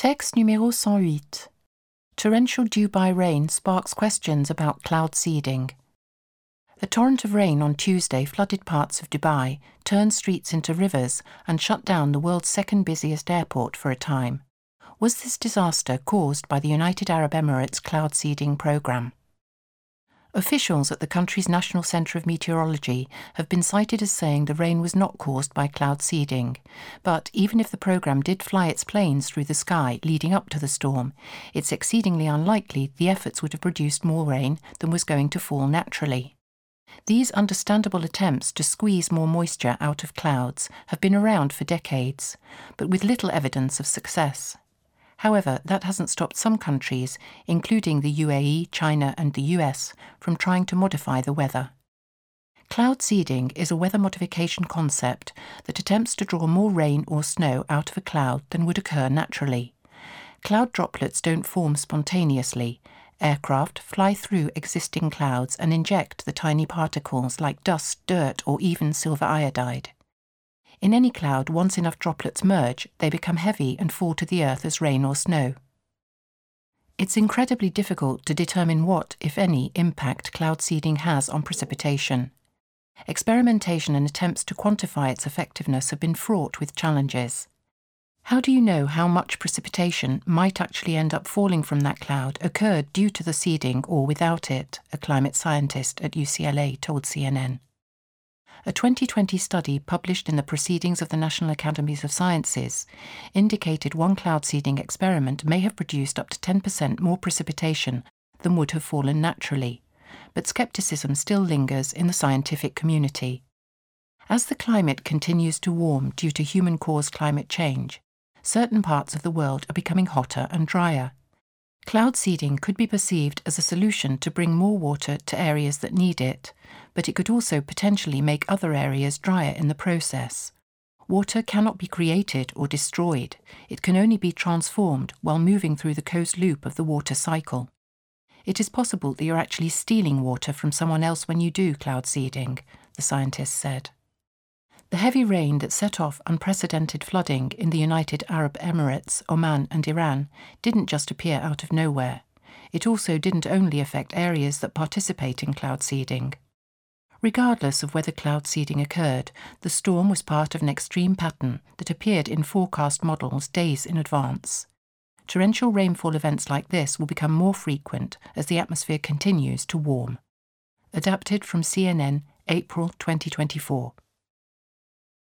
Texte numéro 108. Torrential Dubai rain sparks questions about cloud seeding. A torrent of rain on Tuesday flooded parts of Dubai, turned streets into rivers, and shut down the world's second busiest airport for a time. Was this disaster caused by the United Arab Emirates cloud seeding programme? Officials at the country's National Centre of Meteorology have been cited as saying the rain was not caused by cloud seeding. But even if the programme did fly its planes through the sky leading up to the storm, it's exceedingly unlikely the efforts would have produced more rain than was going to fall naturally. These understandable attempts to squeeze more moisture out of clouds have been around for decades, but with little evidence of success. However, that hasn't stopped some countries, including the UAE, China and the US, from trying to modify the weather. Cloud seeding is a weather modification concept that attempts to draw more rain or snow out of a cloud than would occur naturally. Cloud droplets don't form spontaneously. Aircraft fly through existing clouds and inject the tiny particles like dust, dirt or even silver iodide. In any cloud, once enough droplets merge, they become heavy and fall to the earth as rain or snow. It's incredibly difficult to determine what, if any, impact cloud seeding has on precipitation. Experimentation and attempts to quantify its effectiveness have been fraught with challenges. How do you know how much precipitation might actually end up falling from that cloud occurred due to the seeding or without it, a climate scientist at UCLA told CNN. A 2020 study published in the Proceedings of the National Academies of Sciences indicated one cloud seeding experiment may have produced up to 10% more precipitation than would have fallen naturally, but skepticism still lingers in the scientific community. As the climate continues to warm due to human-caused climate change, certain parts of the world are becoming hotter and drier. Cloud seeding could be perceived as a solution to bring more water to areas that need it, but it could also potentially make other areas drier in the process. Water cannot be created or destroyed. It can only be transformed while moving through the closed loop of the water cycle. It is possible that you're actually stealing water from someone else when you do cloud seeding, the scientists said. The heavy rain that set off unprecedented flooding in the United Arab Emirates, Oman and Iran didn't just appear out of nowhere. It also didn't only affect areas that participate in cloud seeding. Regardless of whether cloud seeding occurred, the storm was part of an extreme pattern that appeared in forecast models days in advance. Torrential rainfall events like this will become more frequent as the atmosphere continues to warm. Adapted from CNN, April 2024.